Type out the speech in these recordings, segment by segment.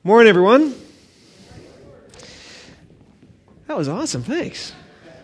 Morning, everyone. That was awesome. Thanks.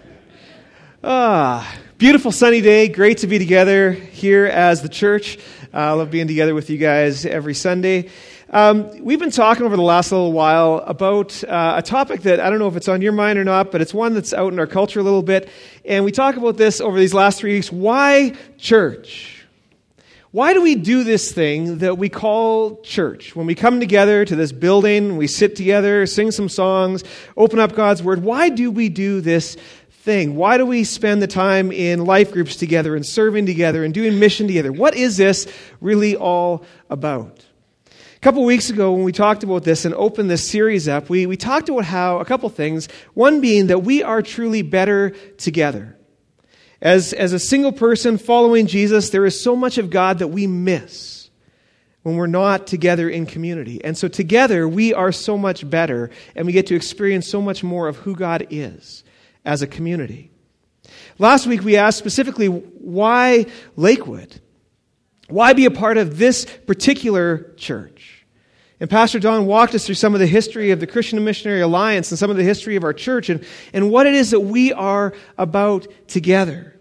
Beautiful sunny day. Great to be together here as the church. I love being together with you guys every Sunday. We've been talking over the last little while about a topic that I don't know if it's on your mind or not, but it's one that's out in our culture a little bit. And we talk about this over these last 3 weeks. Why church? Why do we do this thing that we call church? When we come together to this building, we sit together, sing some songs, open up God's Word. Why do we do this thing? Why do we spend the time in life groups together and serving together and doing mission together? What is this really all about? A couple weeks ago when we talked about this and opened this series up, we talked about how a couple things, one being that we are truly better together. As a single person following Jesus, there is so much of God that we miss when we're not together in community. And so together, we are so much better, and we get to experience so much more of who God is as a community. Last week, we asked specifically, why Lakewood? Why be a part of this particular church? And Pastor Don walked us through some of the history of the Christian Missionary Alliance and some of the history of our church and what it is that we are about together.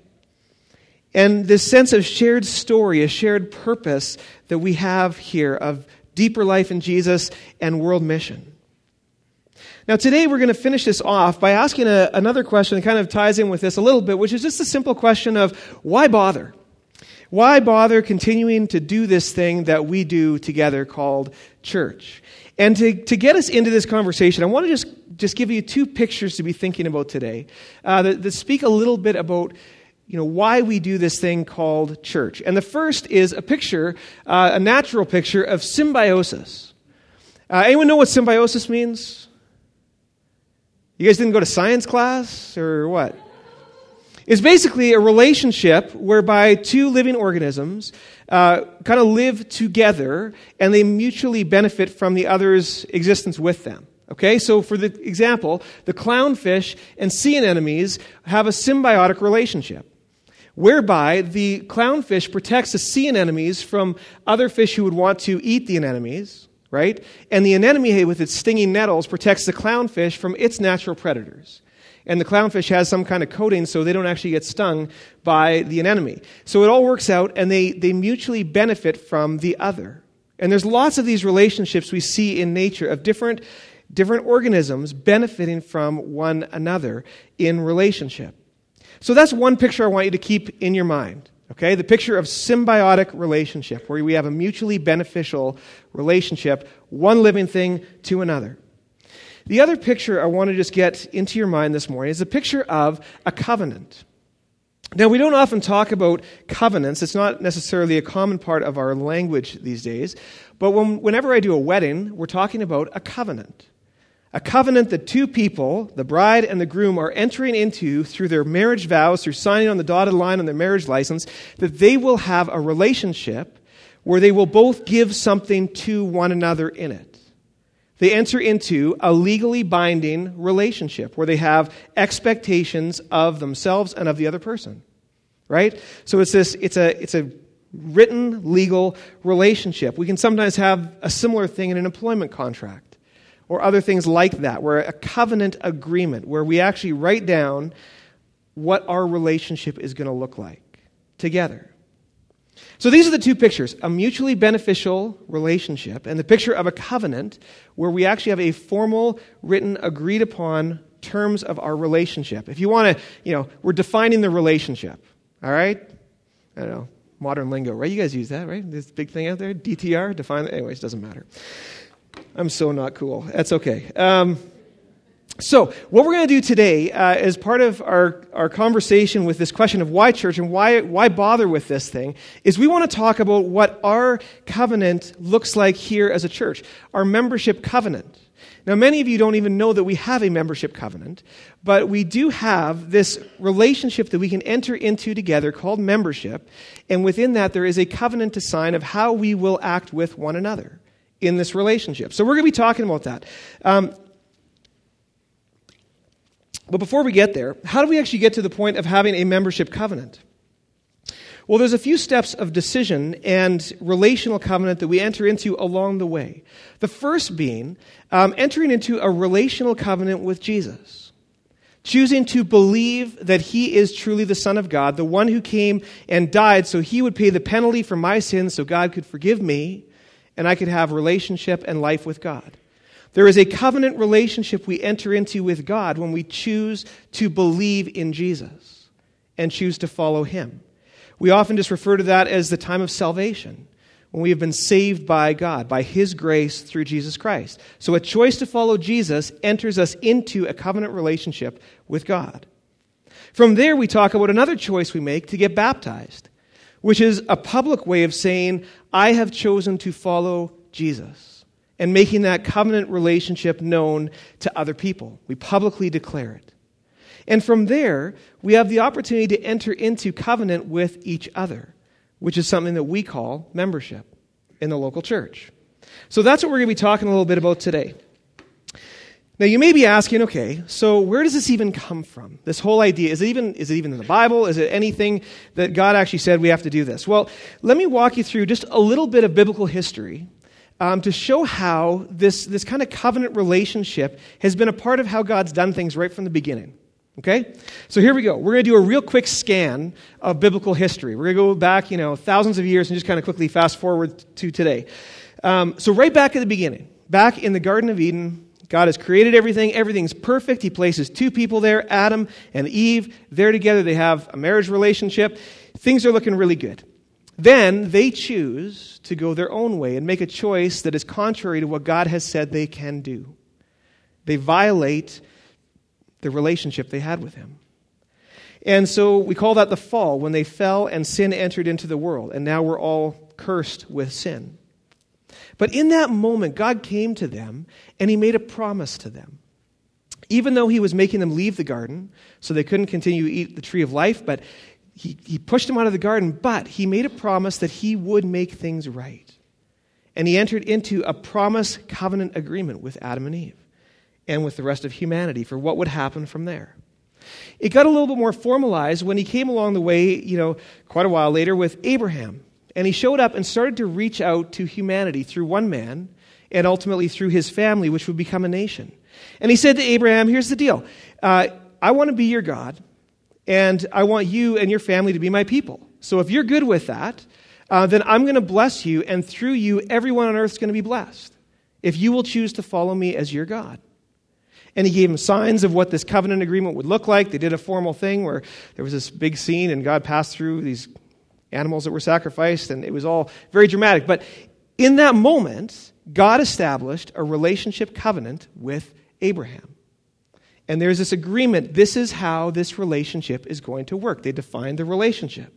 And this sense of shared story, a shared purpose that we have here of deeper life in Jesus and world mission. Now today we're going to finish this off by asking another question that kind of ties in with this a little bit, which is just a simple question of why bother? Why bother continuing to do this thing that we do together called church? And to get us into this conversation, I want to just give you two pictures to be thinking about today that speak a little bit about why we do this thing called church. And the first is a picture, a natural picture of symbiosis. Anyone know what symbiosis means? You guys didn't go to science class or what? It's basically a relationship whereby two living organisms kind of live together and they mutually benefit from the other's existence with them. Okay, so for the example, the clownfish and sea anemones have a symbiotic relationship whereby the clownfish protects the sea anemones from other fish who would want to eat the anemones, right? And the anemone with its stinging nettles protects the clownfish from its natural predators. And the clownfish has some kind of coating so they don't actually get stung by the anemone. So it all works out and they mutually benefit from the other. And there's lots of these relationships we see in nature of different organisms benefiting from one another in relationship. So that's one picture I want you to keep in your mind. Okay, the picture of symbiotic relationship where we have a mutually beneficial relationship, one living thing to another. The other picture I want to just get into your mind this morning is a picture of a covenant. Now, we don't often talk about covenants. It's not necessarily a common part of our language these days. But whenever I do a wedding, we're talking about a covenant. A covenant that two people, the bride and the groom, are entering into through their marriage vows, through signing on the dotted line on their marriage license, that they will have a relationship where they will both give something to one another in it. They enter into a legally binding relationship where they have expectations of themselves and of the other person, right? So it's a written legal relationship. We can sometimes have a similar thing in an employment contract or other things like that, where a covenant agreement where we actually write down what our relationship is going to look like together. So these are the two pictures, a mutually beneficial relationship and the picture of a covenant where we actually have a formal, written, agreed upon terms of our relationship. If you want to, we're defining the relationship, all right? I don't know, modern lingo, right? You guys use that, right? This big thing out there, DTR, define, anyways, doesn't matter. I'm so not cool. That's okay. So what we're going to do today as part of our conversation with this question of why church and why bother with this thing is we want to talk about what our covenant looks like here as a church, our membership covenant. Now, many of you don't even know that we have a membership covenant, but we do have this relationship that we can enter into together called membership, and within that there is a covenant to sign of how we will act with one another in this relationship. So we're going to be talking about that. But before we get there, how do we actually get to the point of having a membership covenant? Well, there's a few steps of decision and relational covenant that we enter into along the way. The first being entering into a relational covenant with Jesus. Choosing to believe that he is truly the Son of God, the one who came and died so he would pay the penalty for my sins so God could forgive me and I could have relationship and life with God. There is a covenant relationship we enter into with God when we choose to believe in Jesus and choose to follow him. We often just refer to that as the time of salvation, when we have been saved by God, by his grace through Jesus Christ. So a choice to follow Jesus enters us into a covenant relationship with God. From there, we talk about another choice we make to get baptized, which is a public way of saying, I have chosen to follow Jesus, and making that covenant relationship known to other people. We publicly declare it. And from there, we have the opportunity to enter into covenant with each other, which is something that we call membership in the local church. So that's what we're going to be talking a little bit about today. Now, you may be asking, okay, so where does this even come from? This whole idea, is it even in the Bible? Is it anything that God actually said we have to do this? Well, let me walk you through just a little bit of biblical history to show how this kind of covenant relationship has been a part of how God's done things right from the beginning. Okay? So here we go. We're going to do a real quick scan of biblical history. We're going to go back, thousands of years and just kind of quickly fast forward to today. So right back at the beginning, back in the Garden of Eden, God has created everything. Everything's perfect. He places two people there, Adam and Eve. They're together. They have a marriage relationship. Things are looking really good. Then they choose to go their own way and make a choice that is contrary to what God has said they can do. They violate the relationship they had with him. And so we call that the fall, when they fell and sin entered into the world. And now we're all cursed with sin. But in that moment, God came to them and he made a promise to them. Even though he was making them leave the garden, so they couldn't continue to eat the tree of life, but he pushed them out of the garden, but he made a promise that he would make things right. And he entered into a promise covenant agreement with Adam and Eve and with the rest of humanity for what would happen from there. It got a little bit more formalized when he came along the way, quite a while later with Abraham. And he showed up and started to reach out to humanity through one man and ultimately through his family, which would become a nation. And he said to Abraham, here's the deal. I want to be your God, and I want you and your family to be my people. So if you're good with that, then I'm going to bless you, and through you, everyone on earth is going to be blessed, if you will choose to follow me as your God. And he gave them signs of what this covenant agreement would look like. They did a formal thing where there was this big scene, and God passed through these animals that were sacrificed, and it was all very dramatic. But in that moment, God established a relationship covenant with Abraham. And there's this agreement. This is how this relationship is going to work. They defined the relationship.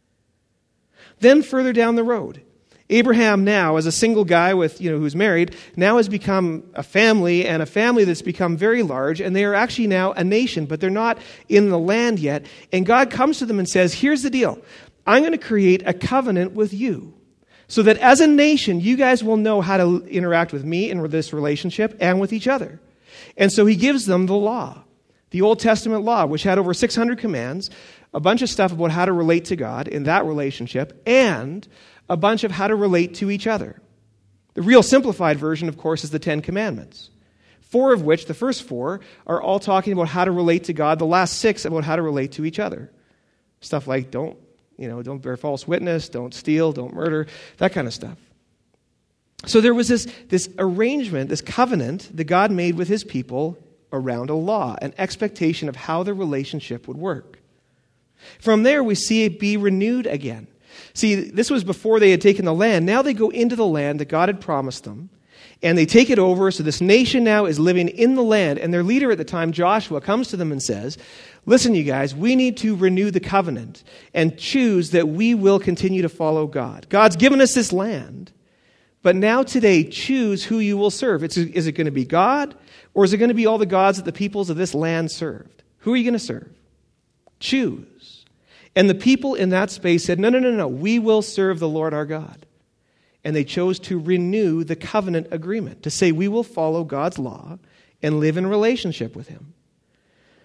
Then further down the road, Abraham now, as a single guy with, who's married, now has become a family, and a family that's become very large, and they are actually now a nation, but they're not in the land yet. And God comes to them and says, here's the deal. I'm going to create a covenant with you so that as a nation, you guys will know how to interact with me in this relationship and with each other. And so he gives them the law, the Old Testament law, which had over 600 commands, a bunch of stuff about how to relate to God in that relationship, and a bunch of how to relate to each other. The real simplified version, of course, is the 10 Commandments, 4 of which, the first 4, are all talking about how to relate to God, the last 6 about how to relate to each other. Stuff like don't bear false witness, don't steal, don't murder, that kind of stuff. So there was this arrangement, this covenant that God made with his people around a law, an expectation of how the relationship would work. From there, we see it be renewed again. See, this was before they had taken the land. Now they go into the land that God had promised them, and they take it over. So this nation now is living in the land, and their leader at the time, Joshua, comes to them and says, listen, you guys, we need to renew the covenant and choose that we will continue to follow God. God's given us this land, but now today, choose who you will serve. Is it going to be God, or is it going to be all the gods that the peoples of this land served? Who are you going to serve? Choose. And the people in that space said, no, we will serve the Lord our God. And they chose to renew the covenant agreement, to say we will follow God's law and live in relationship with him.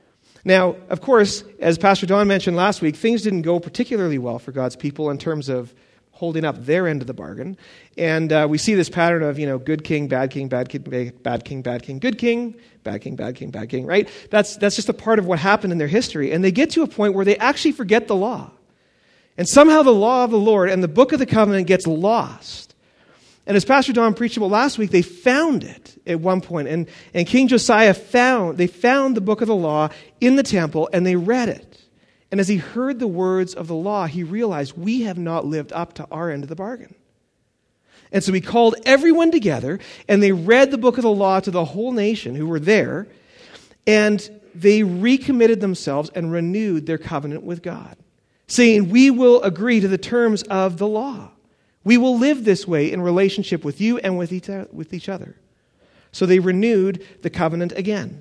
Now, of course, as Pastor Don mentioned last week, things didn't go particularly well for God's people in terms of holding up their end of the bargain. And we see this pattern of, good king, bad king, bad king, bad king, bad king, good king, bad king, bad king, bad king, right? That's just a part of what happened in their history. And they get to a point where they actually forget the law. And somehow the law of the Lord and the book of the covenant gets lost. And as Pastor Don preached about last week, they found it at one point. And King Josiah found the book of the law in the temple, and they read it. And as he heard the words of the law, he realized, we have not lived up to our end of the bargain. And so he called everyone together, and they read the book of the law to the whole nation who were there, and they recommitted themselves and renewed their covenant with God, saying, we will agree to the terms of the law. We will live this way in relationship with you and with each other. So they renewed the covenant again.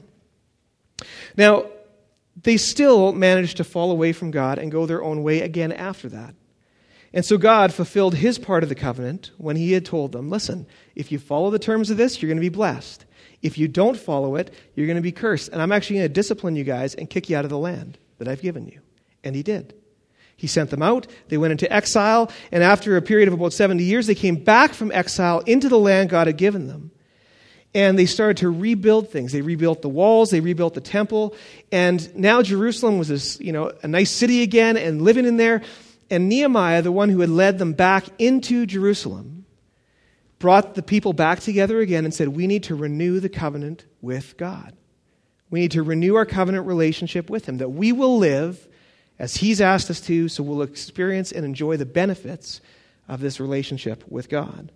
Now, they still managed to fall away from God and go their own way again after that. And so God fulfilled his part of the covenant when he had told them, listen, if you follow the terms of this, you're going to be blessed. If you don't follow it, you're going to be cursed. And I'm actually going to discipline you guys and kick you out of the land that I've given you. And he did. He sent them out. They went into exile. And after a period of about 70 years, they came back from exile into the land God had given them. And they started to rebuild things. They rebuilt the walls. They rebuilt the temple. And now Jerusalem was this, a nice city again and living in there. And Nehemiah, the one who had led them back into Jerusalem, brought the people back together again and said, we need to renew the covenant with God. We need to renew our covenant relationship with him, that we will live as he's asked us to, so we'll experience and enjoy the benefits of this relationship with God.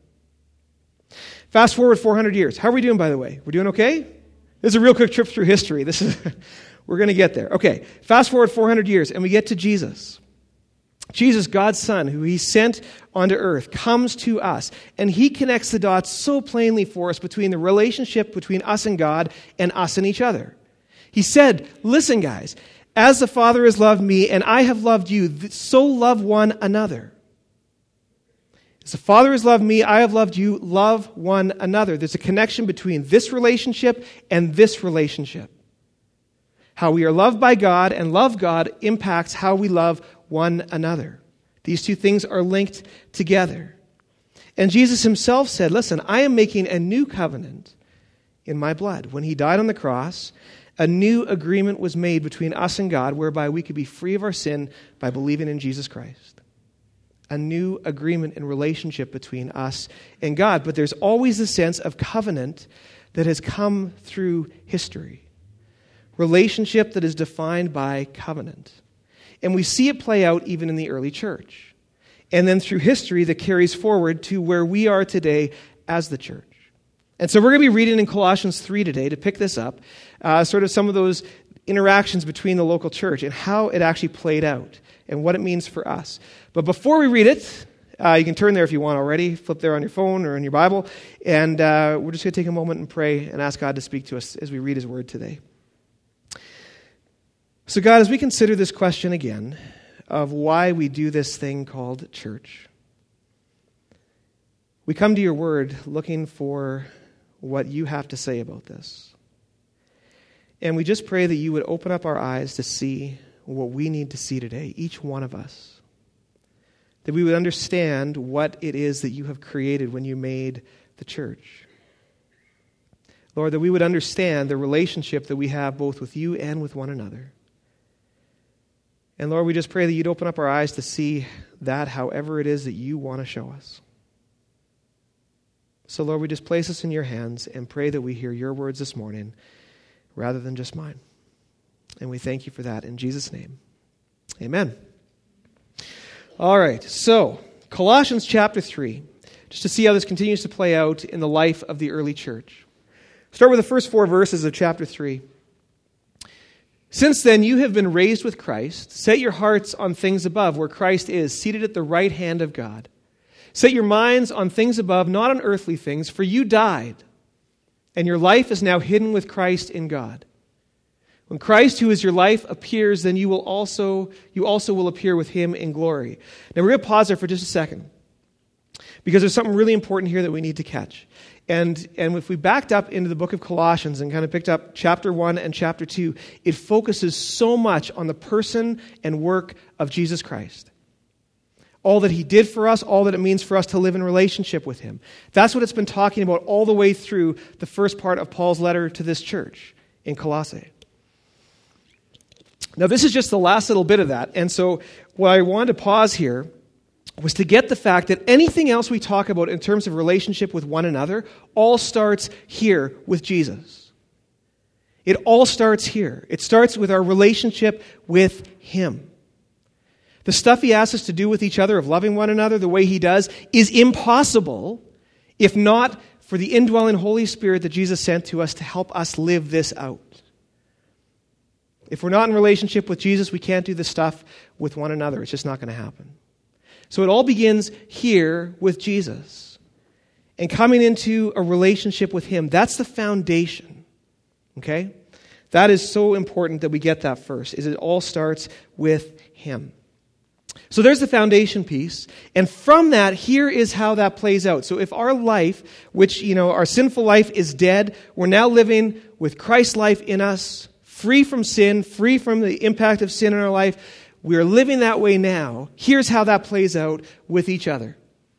Fast forward 400 years. How are we doing, by the way? We're doing okay? This is a real quick trip through history. We're going to get there. Okay, fast forward 400 years, and we get to Jesus. Jesus, God's Son, who he sent onto earth, comes to us, and he connects the dots so plainly for us between the relationship between us and God and us and each other. He said, listen, guys, as the Father has loved me and I have loved you, so love one another. As the Father has loved me, I have loved you, love one another. There's a connection between this relationship and this relationship. How we are loved by God and love God impacts how we love one another. These two things are linked together. And Jesus himself said, listen, I am making a new covenant in my blood. When he died on the cross, a new agreement was made between us and God whereby we could be free of our sin by believing in Jesus Christ. A new agreement and relationship between us and God. But there's always a sense of covenant that has come through history. Relationship that is defined by covenant. And we see it play out even in the early church. And then through history that carries forward to where we are today as the church. And so we're going to be reading in Colossians 3 today to pick this up, sort of some of those interactions between the local church and how it actually played out and what it means for us. But before we read it, you can turn there if you want already, flip there on your phone or in your Bible, and we're just going to take a moment and pray and ask God to speak to us as we read his word today. So God, as we consider this question again of why we do this thing called church, we come to your word looking for what you have to say about this. And we just pray that you would open up our eyes to see what we need to see today, each one of us. That we would understand what it is that you have created when you made the church. Lord, that we would understand the relationship that we have both with you and with one another. And Lord, we just pray that you'd open up our eyes to see that however it is that you want to show us. So Lord, we just place us in your hands and pray that we hear your words this morning rather than just mine. And we thank you for that in Jesus' name. Amen. All right, so Colossians chapter 3, just to see how this continues to play out in the life of the early church. Start with the first 4 verses of chapter 3. Since then you have been raised with Christ. Set your hearts on things above, where Christ is, seated at the right hand of God. Set your minds on things above, not on earthly things, for you died, and your life is now hidden with Christ in God. When Christ, who is your life, appears, then you also will appear with him in glory. Now we're going to pause there for just a second, because there's something really important here that we need to catch. And if we backed up into the book of Colossians and kind of picked up chapter 1 and chapter 2, it focuses so much on the person and work of Jesus Christ. All that he did for us, all that it means for us to live in relationship with him. That's what it's been talking about all the way through the first part of Paul's letter to this church in Colossae. Now, this is just the last little bit of that. And so what I wanted to pause here was to get the fact that anything else we talk about in terms of relationship with one another all starts here with Jesus. It all starts here. It starts with our relationship with him. The stuff he asks us to do with each other, of loving one another the way he does, is impossible if not for the indwelling Holy Spirit that Jesus sent to us to help us live this out. If we're not in relationship with Jesus, we can't do this stuff with one another. It's just not going to happen. So it all begins here with Jesus and coming into a relationship with him. That's the foundation, okay? That is so important that we get that first, is it all starts with him. So there's the foundation piece, and from that, here is how that plays out. So if our life, which, our sinful life is dead, we're now living with Christ's life in us, free from sin, free from the impact of sin in our life. We are living that way now. Here's how that plays out with each other.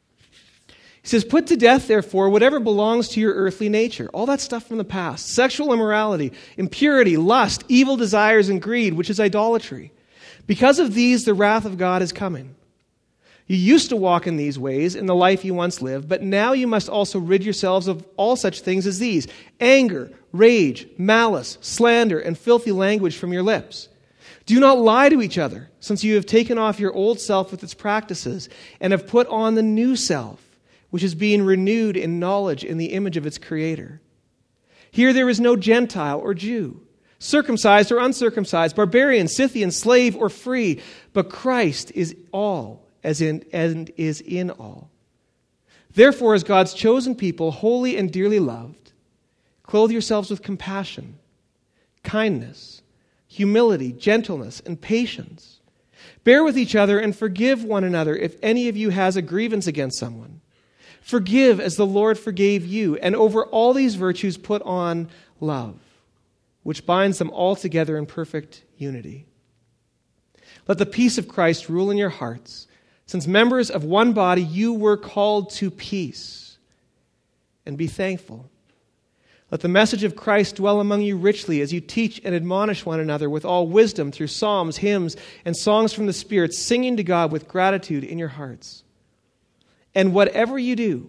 He says, put to death, therefore, whatever belongs to your earthly nature. All that stuff from the past. Sexual immorality, impurity, lust, evil desires, and greed, which is idolatry. Because of these, the wrath of God is coming. You used to walk in these ways in the life you once lived, but now you must also rid yourselves of all such things as these: anger, rage, malice, slander, and filthy language from your lips. Do not lie to each other, since you have taken off your old self with its practices and have put on the new self, which is being renewed in knowledge in the image of its Creator. Here there is no Gentile or Jew, circumcised or uncircumcised, barbarian, Scythian, slave or free, but Christ is all, and is in all. Therefore, as God's chosen people, holy and dearly loved, clothe yourselves with compassion, kindness, humility, gentleness, and patience. Bear with each other and forgive one another if any of you has a grievance against someone. Forgive as the Lord forgave you, and over all these virtues put on love, which binds them all together in perfect unity. Let the peace of Christ rule in your hearts. Since members of one body, you were called to peace. And be thankful. Let the message of Christ dwell among you richly as you teach and admonish one another with all wisdom through psalms, hymns, and songs from the Spirit, singing to God with gratitude in your hearts. And whatever you do,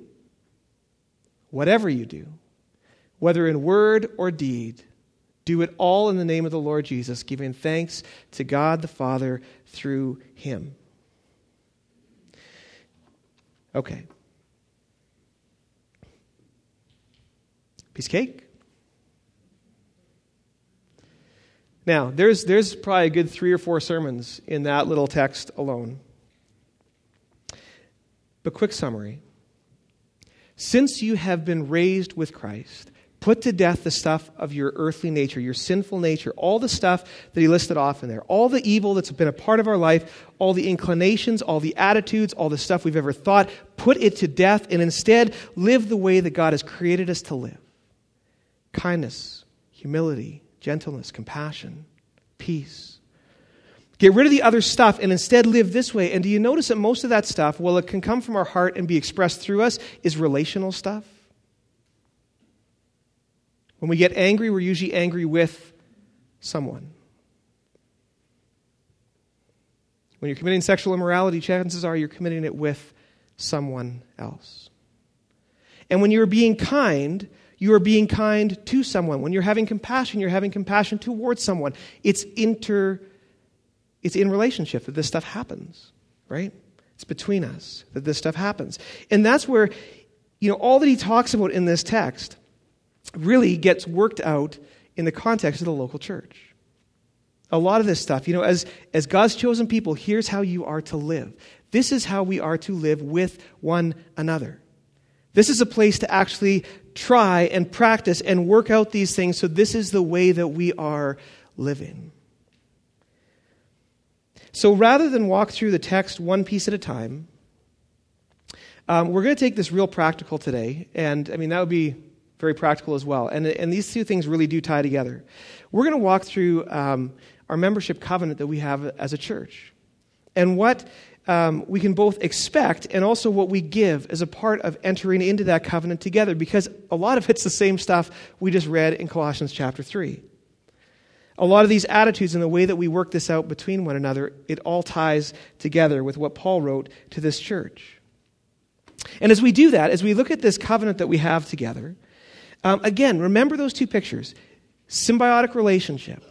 whether in word or deed, do it all in the name of the Lord Jesus, giving thanks to God the Father through him. Okay. Piece of cake? Now, there's probably a good 3 or 4 sermons in that little text alone. But quick summary. Since you have been raised with Christ, put to death the stuff of your earthly nature, your sinful nature, all the stuff that he listed off in there, all the evil that's been a part of our life, all the inclinations, all the attitudes, all the stuff we've ever thought, put it to death and instead live the way that God has created us to live. Kindness, humility, gentleness, compassion, peace. Get rid of the other stuff and instead live this way. And do you notice that most of that stuff, while it can come from our heart and be expressed through us, is relational stuff? When we get angry, we're usually angry with someone. When you're committing sexual immorality, chances are you're committing it with someone else. And when you're being kind, you are being kind to someone. When you're having compassion, you're having compassion towards someone. It's in relationship that this stuff happens, right? It's between us that this stuff happens. And that's where, all that he talks about in this text really gets worked out in the context of the local church. A lot of this stuff, as God's chosen people, here's how you are to live. This is how we are to live with one another. This is a place to actually try and practice and work out these things, so this is the way that we are living. So rather than walk through the text one piece at a time, We're going to take this real practical today, and I mean, that would be very practical as well. And these two things really do tie together. We're going to walk through our membership covenant that we have as a church, and what we can both expect and also what we give as a part of entering into that covenant together, because a lot of it's the same stuff we just read in Colossians chapter 3. A lot of these attitudes and the way that we work this out between one another, it all ties together with what Paul wrote to this church. And as we do that, as we look at this covenant that we have together, again, remember those two pictures. Symbiotic relationship.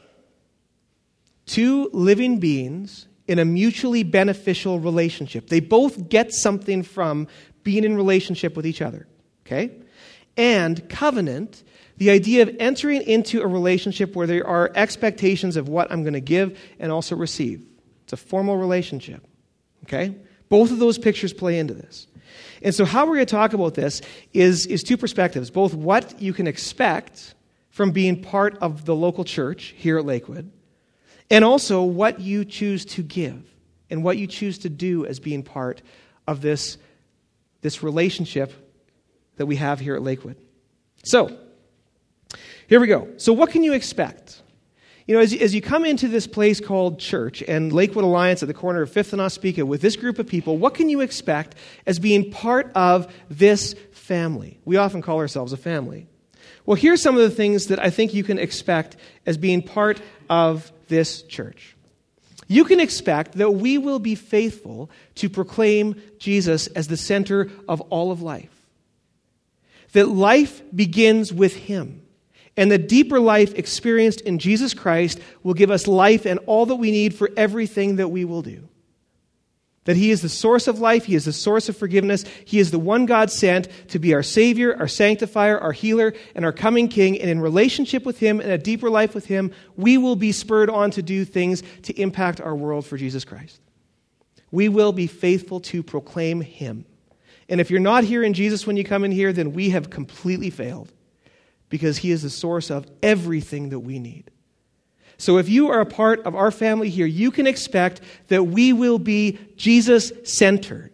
Two living beings in a mutually beneficial relationship. They both get something from being in relationship with each other. Okay? And covenant, the idea of entering into a relationship where there are expectations of what I'm going to give and also receive. It's a formal relationship. Okay? Both of those pictures play into this. And so how we're going to talk about this is two perspectives, both what you can expect from being part of the local church here at Lakewood, and also what you choose to give and what you choose to do as being part of this relationship that we have here at Lakewood. So, here we go. So what can you expect? You know, as you come into this place called church and Lakewood Alliance at the corner of 5th and Ospika with this group of people, what can you expect as being part of this family? We often call ourselves a family. Well, here's some of the things that I think you can expect as being part of this church. You can expect that we will be faithful to proclaim Jesus as the center of all of life. That life begins with Him. And the deeper life experienced in Jesus Christ will give us life and all that we need for everything that we will do. That He is the source of life, He is the source of forgiveness, He is the one God sent to be our Savior, our sanctifier, our healer, and our coming King. And in relationship with Him and a deeper life with Him, we will be spurred on to do things to impact our world for Jesus Christ. We will be faithful to proclaim Him. And if you're not hearing Jesus when you come in here, then we have completely failed, because He is the source of everything that we need. So if you are a part of our family here, you can expect that we will be Jesus-centered,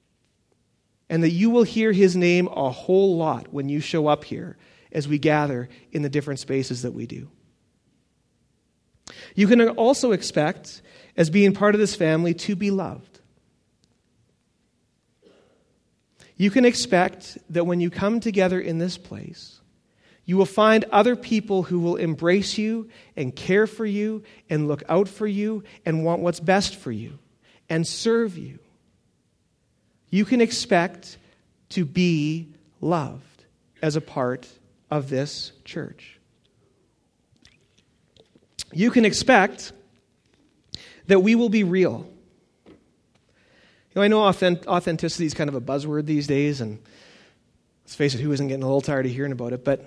and that you will hear His name a whole lot when you show up here as we gather in the different spaces that we do. You can also expect, as being part of this family, to be loved. You can expect that when you come together in this place, you will find other people who will embrace you and care for you and look out for you and want what's best for you and serve you. You can expect to be loved as a part of this church. You can expect that we will be real. You know, I know authenticity is kind of a buzzword these days, and let's face it, who isn't getting a little tired of hearing about it? But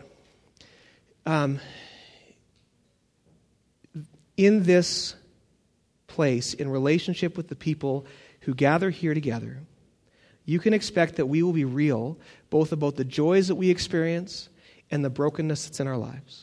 in this place, in relationship with the people who gather here together, you can expect that we will be real, both about the joys that we experience and the brokenness that's in our lives.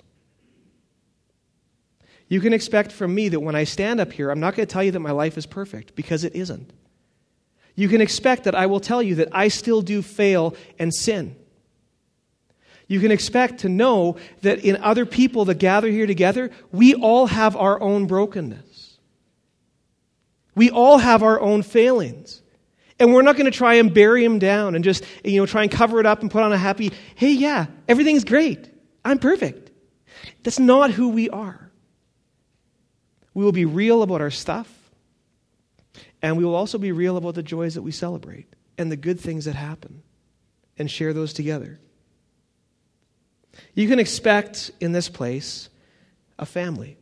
You can expect from me that when I stand up here, I'm not going to tell you that my life is perfect, because it isn't. You can expect that I will tell you that I still do fail and sin. You can expect to know that in other people that gather here together, we all have our own brokenness. We all have our own failings. And we're not going to try and bury them down and just, try and cover it up and put on a happy, hey, yeah, everything's great. I'm perfect. That's not who we are. We will be real about our stuff. And we will also be real about the joys that we celebrate and the good things that happen, and share those together. You can expect in this place a family.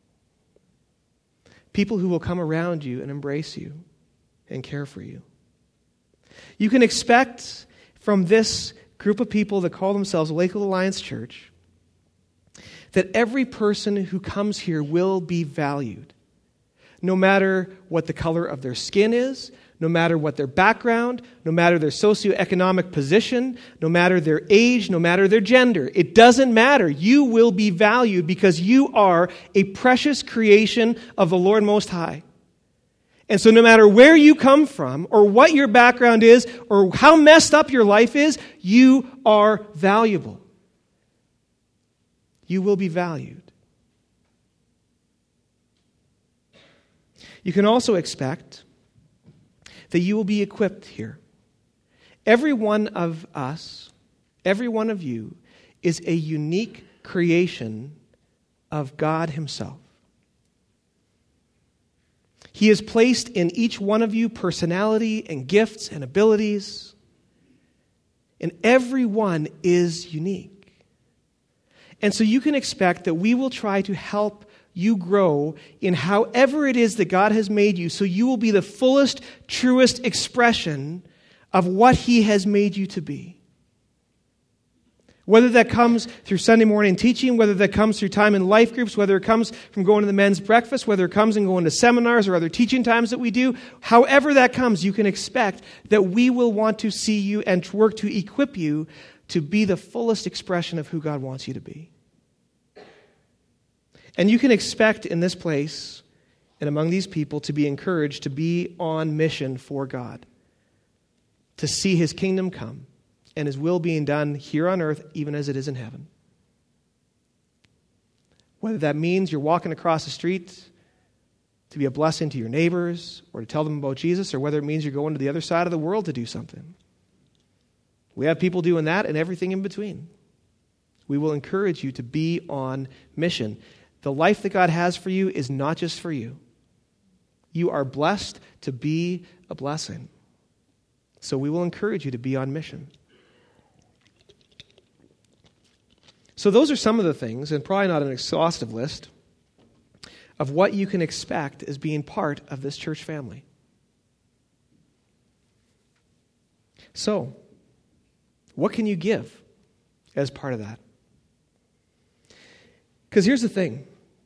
People who will come around you and embrace you and care for you. You can expect from this group of people that call themselves Lakewood Alliance Church that every person who comes here will be valued. No matter what the color of their skin is, no matter what their background, no matter their socioeconomic position, no matter their age, no matter their gender. It doesn't matter. You will be valued because you are a precious creation of the Lord Most High. And so no matter where you come from or what your background is or how messed up your life is, you are valuable. You will be valued. You can also expect that you will be equipped here. Every one of us, every one of you, is a unique creation of God Himself. He has placed in each one of you personality and gifts and abilities, and every one is unique. And so you can expect that we will try to help you grow in however it is that God has made you, so you will be the fullest, truest expression of what He has made you to be. Whether that comes through Sunday morning teaching, whether that comes through time in life groups, whether it comes from going to the men's breakfast, whether it comes and going to seminars or other teaching times that we do, however that comes, you can expect that we will want to see you and work to equip you to be the fullest expression of who God wants you to be. And you can expect in this place and among these people to be encouraged to be on mission for God, to see His kingdom come and His will being done here on earth even as it is in heaven. Whether that means you're walking across the street to be a blessing to your neighbors or to tell them about Jesus, or whether it means you're going to the other side of the world to do something. We have people doing that and everything in between. We will encourage you to be on mission. The life that God has for you is not just for you. You are blessed to be a blessing. So we will encourage you to be on mission. So those are some of the things, and probably not an exhaustive list, of what you can expect as being part of this church family. So, what can you give as part of that? Because here's the thing.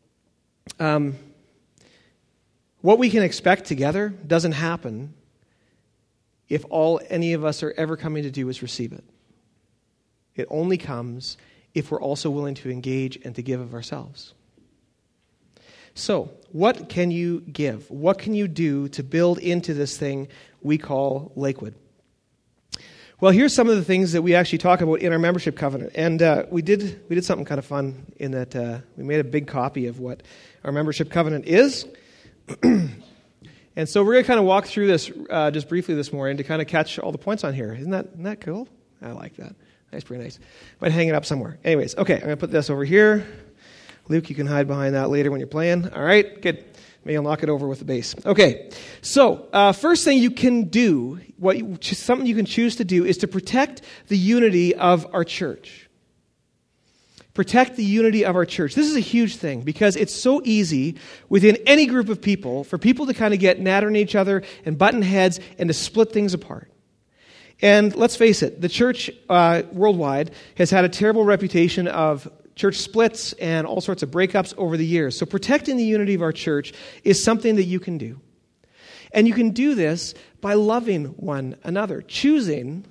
What we can expect together doesn't happen if all any of us are ever coming to do is receive it. It only comes if we're also willing to engage and to give of ourselves. So, what can you give? What can you do to build into this thing we call Lakewood? Well, here's some of the things that we actually talk about in our membership covenant. And we did something kind of fun in that we made a big copy of what our membership covenant is. And so we're going to kind of walk through this just briefly this morning to kind of catch all the points on here. Isn't that cool? I like that. That's pretty nice. Might hang it up somewhere. Anyways, okay, I'm going to put this over here. Luke, you can hide behind that later when you're playing. All right, good. Maybe I'll knock it over with the bass. Okay, so first thing you can do, something you can choose to do, is to protect the unity of our church. Protect the unity of our church. This is a huge thing because it's so easy within any group of people for people to kind of get mad at each other and button heads and to split things apart. And let's face it, the church worldwide has had a terrible reputation of church splits and all sorts of breakups over the years. So protecting the unity of our church is something that you can do. And you can do this by loving one another, choosing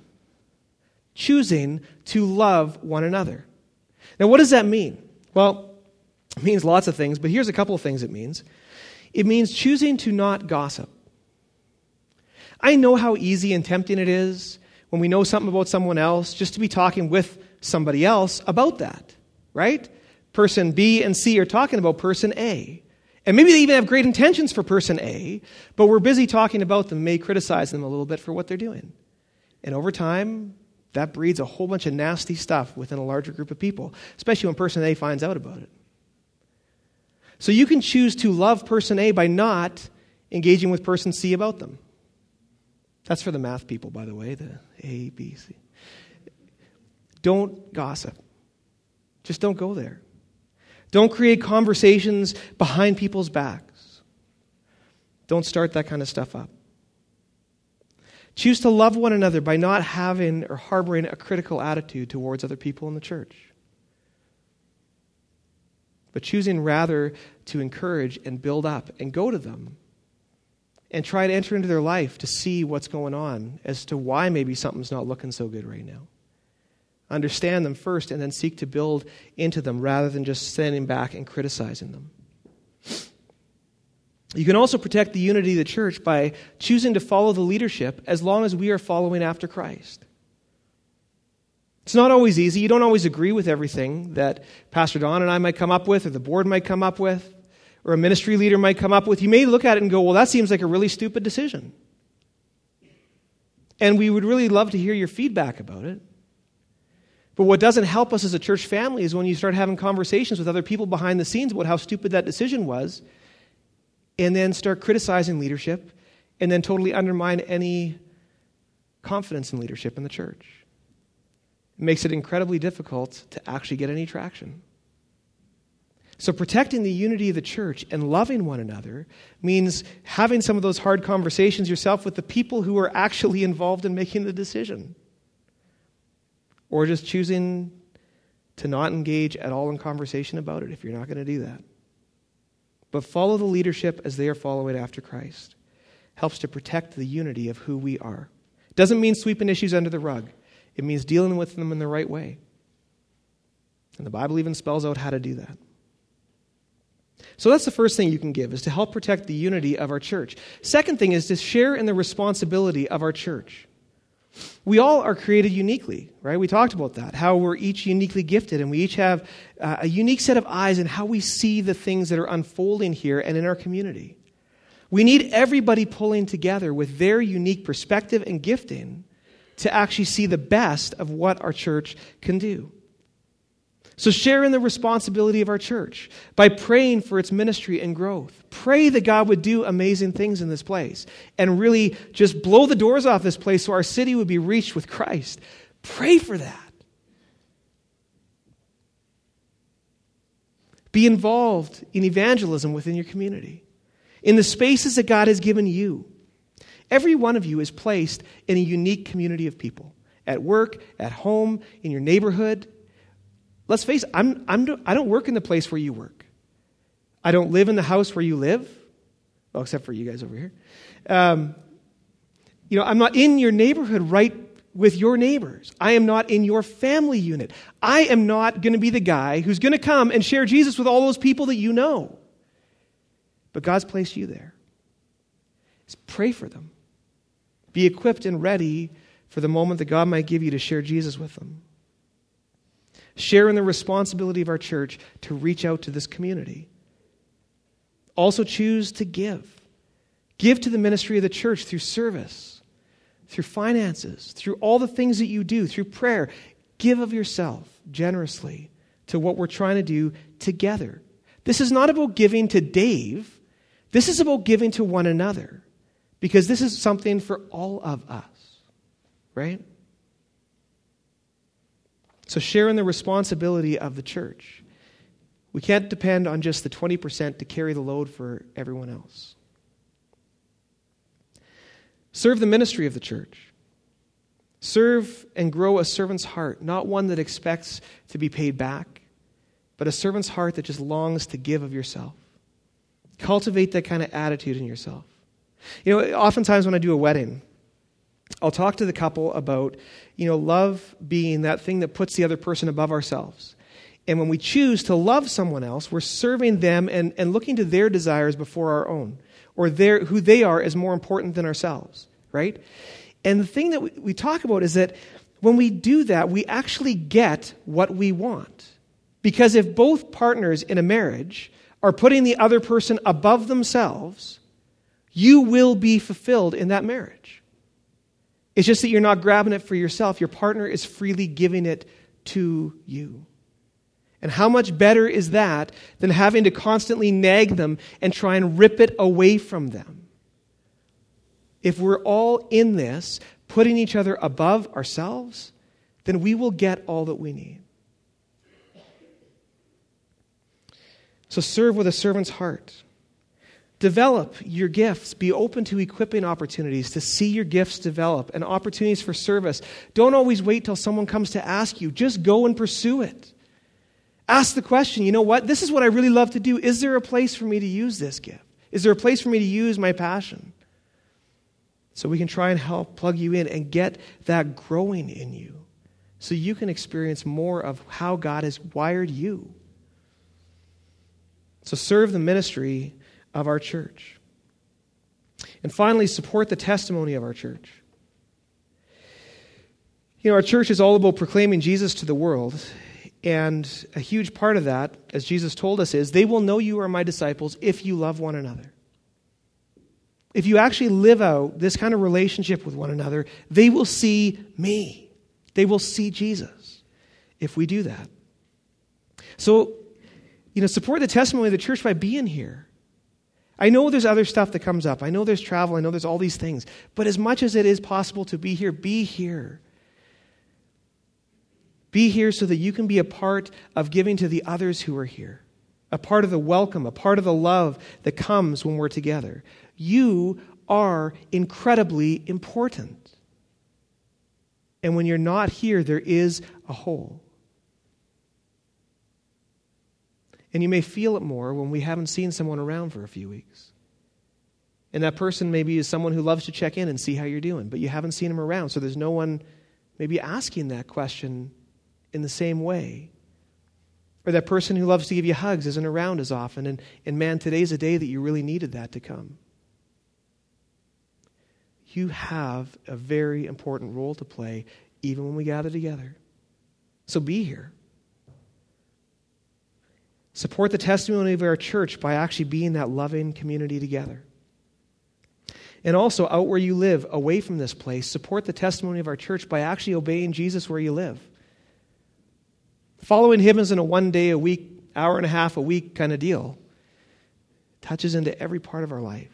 to love one another. Now, what does that mean? Well, it means lots of things, but here's a couple of things it means. It means choosing to not gossip. I know how easy and tempting it is when we know something about someone else just to be talking with somebody else about that, right? Person B and C are talking about person A. And maybe they even have great intentions for person A, but we're busy talking about them, may criticize them a little bit for what they're doing. And over time, that breeds a whole bunch of nasty stuff within a larger group of people, especially when person A finds out about it. So you can choose to love person A by not engaging with person C about them. That's for the math people, by the way, the A, B, C. Don't gossip. Just don't go there. Don't create conversations behind people's backs. Don't start that kind of stuff up. Choose to love one another by not having or harboring a critical attitude towards other people in the church, but choosing rather to encourage and build up and go to them and try to enter into their life to see what's going on as to why maybe something's not looking so good right now. Understand them first and then seek to build into them rather than just standing back and criticizing them. You can also protect the unity of the church by choosing to follow the leadership as long as we are following after Christ. It's not always easy. You don't always agree with everything that Pastor Don and I might come up with, or the board might come up with, or a ministry leader might come up with. You may look at it and go, well, that seems like a really stupid decision. And we would really love to hear your feedback about it. But what doesn't help us as a church family is when you start having conversations with other people behind the scenes about how stupid that decision was, and then start criticizing leadership, and then totally undermine any confidence in leadership in the church. It makes it incredibly difficult to actually get any traction. So protecting the unity of the church and loving one another means having some of those hard conversations yourself with the people who are actually involved in making the decision. Or just choosing to not engage at all in conversation about it if you're not going to do that. But follow the leadership as they are following after Christ. Helps to protect the unity of who we are. Doesn't mean sweeping issues under the rug. It means dealing with them in the right way. And the Bible even spells out how to do that. So that's the first thing you can give, is to help protect the unity of our church. Second thing is to share in the responsibility of our church. We all are created uniquely, right? We talked about that, how we're each uniquely gifted, and we each have a unique set of eyes in how we see the things that are unfolding here and in our community. We need everybody pulling together with their unique perspective and gifting to actually see the best of what our church can do. So share in the responsibility of our church by praying for its ministry and growth. Pray that God would do amazing things in this place and really just blow the doors off this place so our city would be reached with Christ. Pray for that. Be involved in evangelism within your community, in the spaces that God has given you. Every one of you is placed in a unique community of people, at work, at home, in your neighborhood. Let's face it, I don't work in the place where you work. I don't live in the house where you live, well, except for you guys over here. I'm not in your neighborhood right with your neighbors. I am not in your family unit. I am not going to be the guy who's going to come and share Jesus with all those people that you know. But God's placed you there. Just pray for them. Be equipped and ready for the moment that God might give you to share Jesus with them. Share in the responsibility of our church to reach out to this community. Also choose to give. Give to the ministry of the church through service, through finances, through all the things that you do, through prayer. Give of yourself generously to what we're trying to do together. This is not about giving to Dave. This is about giving to one another, because this is something for all of us, right? So share in the responsibility of the church. We can't depend on just the 20% to carry the load for everyone else. Serve the ministry of the church. Serve and grow a servant's heart, not one that expects to be paid back, but a servant's heart that just longs to give of yourself. Cultivate that kind of attitude in yourself. Oftentimes when I do a wedding, I'll talk to the couple about, love being that thing that puts the other person above ourselves. And when we choose to love someone else, we're serving them and looking to their desires before our own, or who they are is more important than ourselves, right? And the thing that we talk about is that when we do that, we actually get what we want. Because if both partners in a marriage are putting the other person above themselves, you will be fulfilled in that marriage. It's just that you're not grabbing it for yourself. Your partner is freely giving it to you. And how much better is that than having to constantly nag them and try and rip it away from them? If we're all in this, putting each other above ourselves, then we will get all that we need. So serve with a servant's heart. Develop your gifts. Be open to equipping opportunities to see your gifts develop and opportunities for service. Don't always wait till someone comes to ask you. Just go and pursue it. Ask the question, you know what? This is what I really love to do. Is there a place for me to use this gift? Is there a place for me to use my passion? So we can try and help plug you in and get that growing in you so you can experience more of how God has wired you. So serve the ministry of our church. And finally, support the testimony of our church. Our church is all about proclaiming Jesus to the world. And a huge part of that, as Jesus told us, is they will know you are my disciples if you love one another. If you actually live out this kind of relationship with one another, they will see me. They will see Jesus if we do that. So, support the testimony of the church by being here. I know there's other stuff that comes up. I know there's travel. I know there's all these things. But as much as it is possible to be here, be here. Be here so that you can be a part of giving to the others who are here. A part of the welcome, a part of the love that comes when we're together. You are incredibly important. And when you're not here, there is a hole. And you may feel it more when we haven't seen someone around for a few weeks. And that person maybe is someone who loves to check in and see how you're doing, but you haven't seen them around, so there's no one maybe asking that question in the same way. Or that person who loves to give you hugs isn't around as often, and man, today's a day that you really needed that to come. You have a very important role to play even when we gather together. So be here. Support the testimony of our church by actually being that loving community together. And also, out where you live, away from this place, support the testimony of our church by actually obeying Jesus where you live. Following him isn't a 1 day a week, hour and a half a week kind of deal. It touches into every part of our life.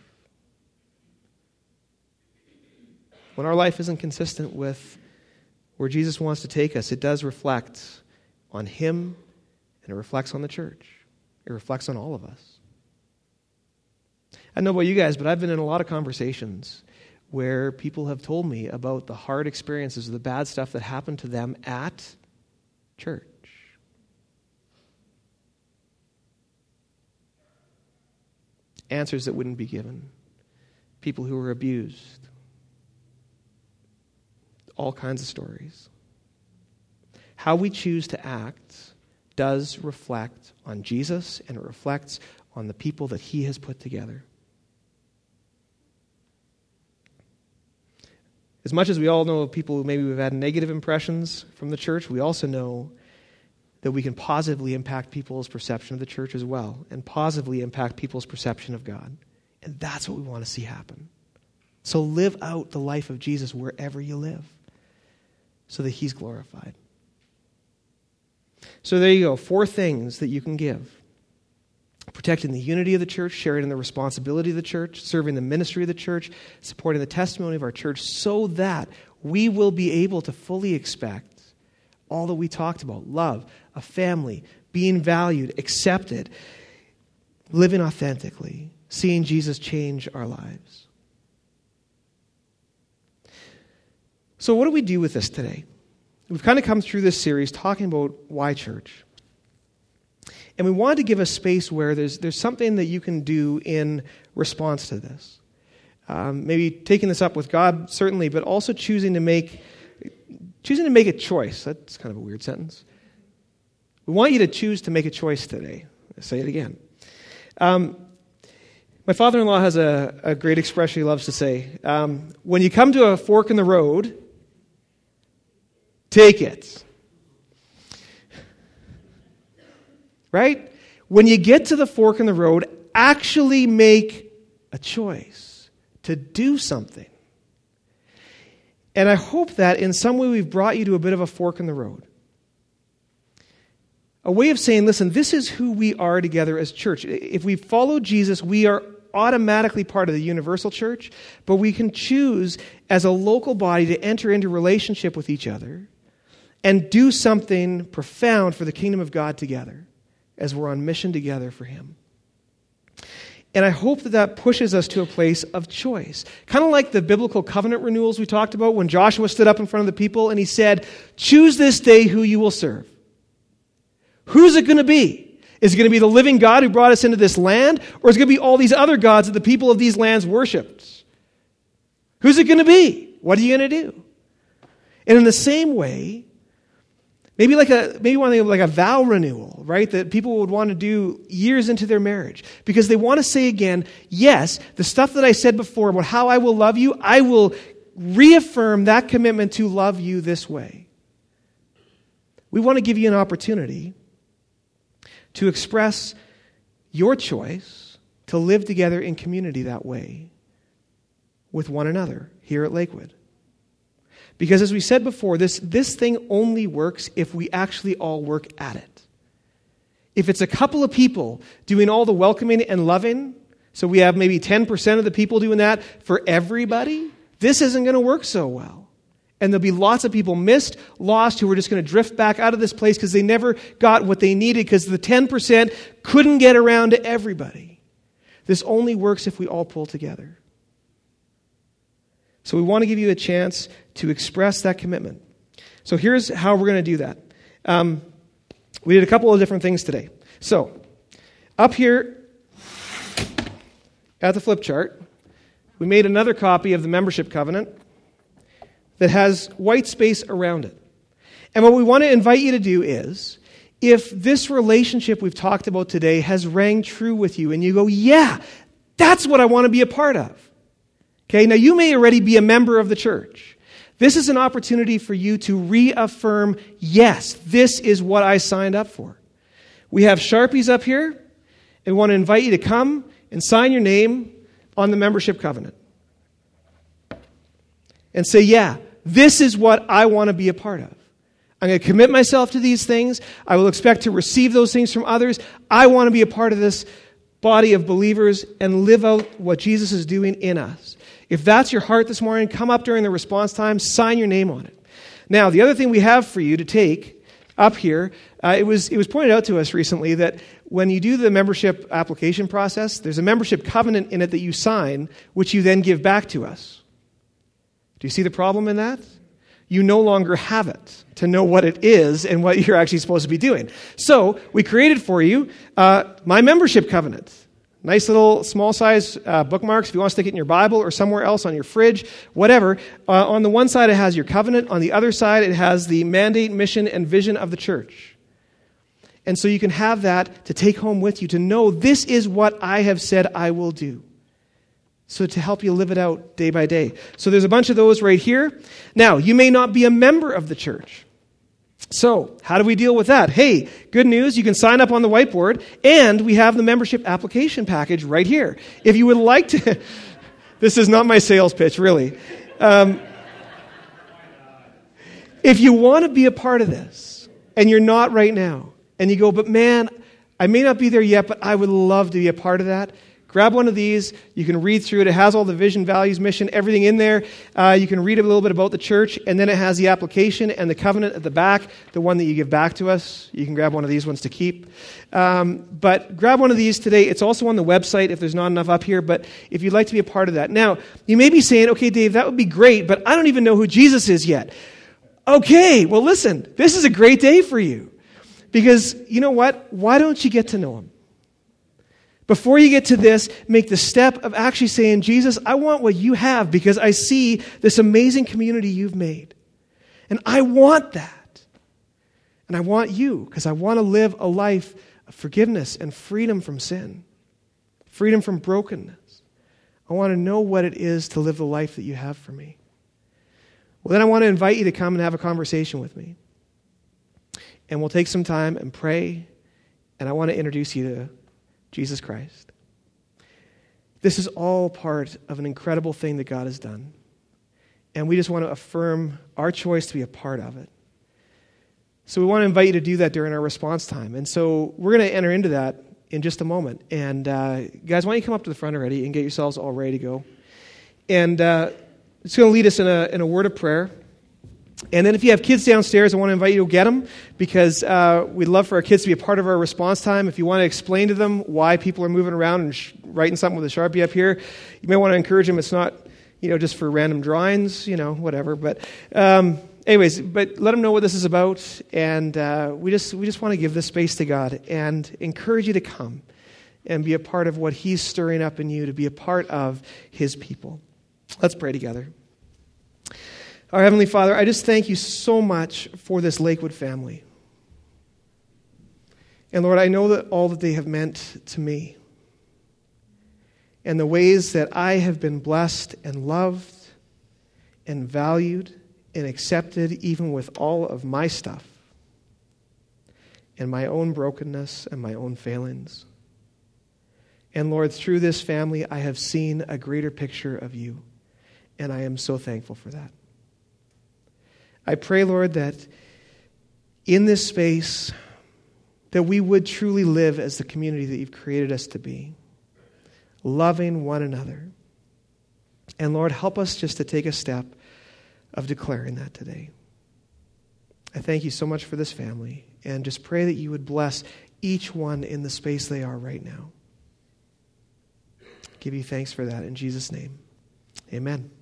When our life isn't consistent with where Jesus wants to take us, it does reflect on him, and it reflects on the church. It reflects on all of us. I don't know about you guys, but I've been in a lot of conversations where people have told me about the hard experiences or the bad stuff that happened to them at church. Answers that wouldn't be given. People who were abused. All kinds of stories. How we choose to act does reflect on Jesus, and it reflects on the people that he has put together. As much as we all know of people who maybe we've had negative impressions from the church, we also know that we can positively impact people's perception of the church as well, and positively impact people's perception of God. And that's what we want to see happen. So live out the life of Jesus wherever you live, so that he's glorified. So there you go, 4 things that you can give. Protecting the unity of the church, sharing in the responsibility of the church, serving the ministry of the church, supporting the testimony of our church, so that we will be able to fully expect all that we talked about: love, a family, being valued, accepted, living authentically, seeing Jesus change our lives. So what do we do with this today? We've kind of come through this series talking about why church. And we wanted to give a space where there's something that you can do in response to this. Maybe taking this up with God, certainly, but also choosing to make a choice. That's kind of a weird sentence. We want you to choose to make a choice today. I'll say it again. My father-in-law has a great expression he loves to say. When you come to a fork in the road, take it. Right? When you get to the fork in the road, actually make a choice to do something. And I hope that in some way we've brought you to a bit of a fork in the road. A way of saying, listen, this is who we are together as church. If we follow Jesus, we are automatically part of the universal church, but we can choose as a local body to enter into relationship with each other and do something profound for the kingdom of God together as we're on mission together for him. And I hope that pushes us to a place of choice. Kind of like the biblical covenant renewals we talked about when Joshua stood up in front of the people and he said, choose this day who you will serve. Who's it going to be? Is it going to be the living God who brought us into this land? Or is it going to be all these other gods that the people of these lands worshipped? Who's it going to be? What are you going to do? And in the same way, Maybe one thing like a vow renewal, right? That people would want to do years into their marriage because they want to say again, yes, the stuff that I said before about how I will love you, I will reaffirm that commitment to love you this way. We want to give you an opportunity to express your choice to live together in community that way with one another here at Lakewood. Because as we said before, this thing only works if we actually all work at it. If it's a couple of people doing all the welcoming and loving, so we have maybe 10% of the people doing that for everybody, this isn't going to work so well. And there'll be lots of people missed, lost, who are just going to drift back out of this place because they never got what they needed because the 10% couldn't get around to everybody. This only works if we all pull together. So we want to give you a chance to express that commitment. So here's how we're going to do that. We did a couple of different things today. So up here at the flip chart, we made another copy of the membership covenant that has white space around it. And what we want to invite you to do is, if this relationship we've talked about today has rang true with you and you go, yeah, that's what I want to be a part of. Okay, now you may already be a member of the church. This is an opportunity for you to reaffirm, yes, this is what I signed up for. We have Sharpies up here, and we want to invite you to come and sign your name on the membership covenant. And say, yeah, this is what I want to be a part of. I'm going to commit myself to these things. I will expect to receive those things from others. I want to be a part of this body of believers and live out what Jesus is doing in us. If that's your heart this morning, come up during the response time, sign your name on it. Now, the other thing we have for you to take up here, it was pointed out to us recently that when you do the membership application process, there's a membership covenant in it that you sign, which you then give back to us. Do you see the problem in that? You no longer have it to know what it is and what you're actually supposed to be doing. So we created for you my membership covenant. Nice little small size bookmarks if you want to stick it in your Bible or somewhere else on your fridge, whatever. On the one side it has your covenant. On the other side it has the mandate, mission, and vision of the church. And so you can have that to take home with you, to know this is what I have said I will do. So to help you live it out day by day. So there's a bunch of those right here. Now, you may not be a member of the church. So, how do we deal with that? Hey, good news, you can sign up on the whiteboard, and we have the membership application package right here. If you would like to... This is not my sales pitch, really. If you want to be a part of this, and you're not right now, and you go, but man, I may not be there yet, but I would love to be a part of that, grab one of these. You can read through it. It has all the vision, values, mission, everything in there. You can read a little bit about the church, and then it has the application and the covenant at the back, the one that you give back to us. You can grab one of these ones to keep. But grab one of these today. It's also on the website if there's not enough up here, but if you'd like to be a part of that. Now, you may be saying, okay, Dave, that would be great, but I don't even know who Jesus is yet. Okay, well, listen, this is a great day for you. Because, you know what? Why don't you get to know him? Before you get to this, make the step of actually saying, Jesus, I want what you have because I see this amazing community you've made. And I want that. And I want you because I want to live a life of forgiveness and freedom from sin, freedom from brokenness. I want to know what it is to live the life that you have for me. Well, then I want to invite you to come and have a conversation with me. And we'll take some time and pray. And I want to introduce you to Jesus Christ. This is all part of an incredible thing that God has done. And we just want to affirm our choice to be a part of it. So we want to invite you to do that during our response time. And so we're going to enter into that in just a moment. And guys, why don't you come up to the front already and get yourselves all ready to go. And it's going to lead us in a word of prayer. And then if you have kids downstairs, I want to invite you to get them because we'd love for our kids to be a part of our response time. If you want to explain to them why people are moving around and writing something with a Sharpie up here, you may want to encourage them. It's not, just for random drawings, whatever. But anyways, but let them know what this is about. And we just want to give this space to God and encourage you to come and be a part of what He's stirring up in you, to be a part of His people. Let's pray together. Our Heavenly Father, I just thank you so much for this Lakewood family. And Lord, I know that all that they have meant to me and the ways that I have been blessed and loved and valued and accepted even with all of my stuff and my own brokenness and my own failings. And Lord, through this family, I have seen a greater picture of you, and I am so thankful for that. I pray, Lord, that in this space, that we would truly live as the community that you've created us to be, loving one another. And Lord, help us just to take a step of declaring that today. I thank you so much for this family, and just pray that you would bless each one in the space they are right now. Give you thanks for that in Jesus' name. Amen.